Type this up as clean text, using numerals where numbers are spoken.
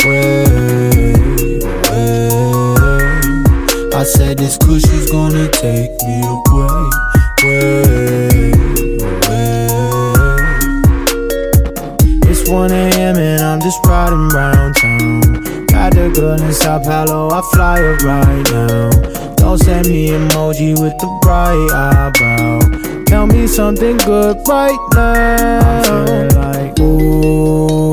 way, way. I said this Cushy's gonna take me away, way, way. It's 1 a.m. and I'm just riding round town. Got the girl in Sao Paulo, I fly her right now. Don't send me emoji with the bright eyebrow. Tell me something good right now. I'm feeling like, ooh,